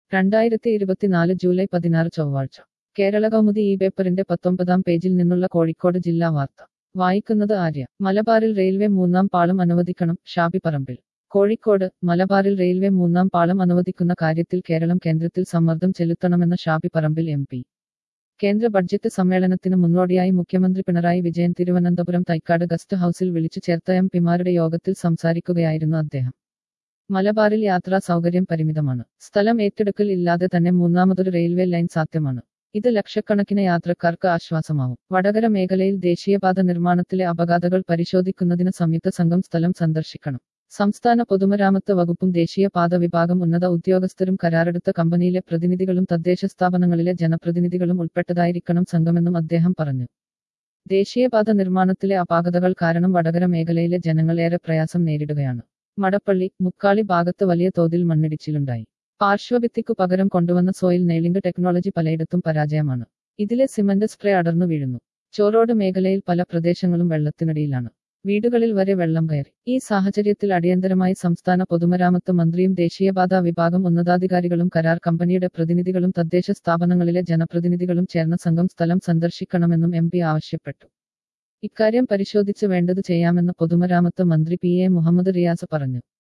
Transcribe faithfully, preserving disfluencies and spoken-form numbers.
രണ്ടായിരത്തി ഇരുപത്തിനാല് ജൂലൈ പതിനാറ് ചൊവ്വാഴ്ച കേരള കൗമുദി ഈ പേപ്പറിന്റെ പത്തൊമ്പതാം പേജിൽ നിന്നുള്ള കോഴിക്കോട് ജില്ലാ വാർത്ത വായിക്കുന്നത് ആര്യ. മലബാറിൽ റെയിൽവേ മൂന്നാം പാളം അനുവദിക്കണം, ഷാബി പറമ്പിൽ. കോഴിക്കോട് മലബാറിൽ റെയിൽവേ മൂന്നാം പാളം അനുവദിക്കുന്ന കാര്യത്തിൽ കേരളം കേന്ദ്രത്തിൽ സമ്മർദ്ദം ചെലുത്തണമെന്ന് ഷാബി പറമ്പിൽ എം പി. കേന്ദ്ര ബഡ്ജറ്റ് സമ്മേളനത്തിന് മുന്നോടിയായി മുഖ്യമന്ത്രി പിണറായി വിജയൻ തിരുവനന്തപുരം തൈക്കാട് ഗസ്റ്റ് ഹൌസിൽ വിളിച്ചു ചേർത്ത എം പിമാരുടെ യോഗത്തിൽ സംസാരിക്കുകയായിരുന്നു അദ്ദേഹം. മലബാറിൽ യാത്രാ സൗകര്യം പരിമിതമാണ്. സ്ഥലം ഏറ്റെടുക്കൽ ഇല്ലാതെ തന്നെ മൂന്നാമതൊരു റെയിൽവേ ലൈൻ സാധ്യമാണ്. ഇത് ലക്ഷക്കണക്കിന് യാത്രക്കാർക്ക് ആശ്വാസമാവും. വടകര മേഖലയിൽ ദേശീയപാത നിർമ്മാണത്തിലെ അപകടങ്ങൾ പരിശോധിക്കുന്നതിന് സംയുക്ത സംഘം സ്ഥലം സന്ദർശിക്കണം. സംസ്ഥാന പൊതുമരാമത്ത് വകുപ്പും ദേശീയപാത വിഭാഗം ഉന്നത ഉദ്യോഗസ്ഥരും കരാറെടുത്ത കമ്പനിയിലെ പ്രതിനിധികളും തദ്ദേശ സ്ഥാപനങ്ങളിലെ ജനപ്രതിനിധികളും ഉൾപ്പെട്ടതായിരിക്കണം സംഘമെന്നും അദ്ദേഹം പറഞ്ഞു. ദേശീയപാത നിർമ്മാണത്തിലെ അപാകതകൾ കാരണം വടകര മേഖലയിലെ ജനങ്ങൾ ഏറെ പ്രയാസം നേരിടുകയാണ്. മടപ്പള്ളി, മുക്കാളി ഭാഗത്ത് വലിയ തോതിൽ മണ്ണിടിച്ചിലുണ്ടായി. പാർശ്വഭിത്തിക്കു പകരം കൊണ്ടുവന്ന സോയിൽ നെയിലിംഗ് ടെക്നോളജി പലയിടത്തും പരാജയമാണ്. ഇതിലെ സിമന്റ് സ്പ്രേ അടർന്നു വീഴുന്നു. ചോറോട് മേഖലയിൽ പല പ്രദേശങ്ങളും വെള്ളത്തിനടിയിലാണ്. വീടുകളിൽ വരെ വെള്ളം കയറി. ഈ സാഹചര്യത്തിൽ അടിയന്തരമായി സംസ്ഥാന പൊതുമരാമത്ത് മന്ത്രിയും ദേശീയപാത വിഭാഗം ഉന്നതാധികാരികളും കരാർ കമ്പനിയുടെ പ്രതിനിധികളും തദ്ദേശ സ്ഥാപനങ്ങളിലെ ജനപ്രതിനിധികളും ചേർന്ന സംഘം സ്ഥലം സന്ദർശിക്കണമെന്നും എം പി ആവശ്യപ്പെട്ടു. ഇക്കാര്യം പരിശോധിച്ച് വേണ്ടത് ചെയ്യാമെന്ന് പൊതുമരാമത്ത് മന്ത്രി പി എ മുഹമ്മദ് റിയാസ് പറഞ്ഞു.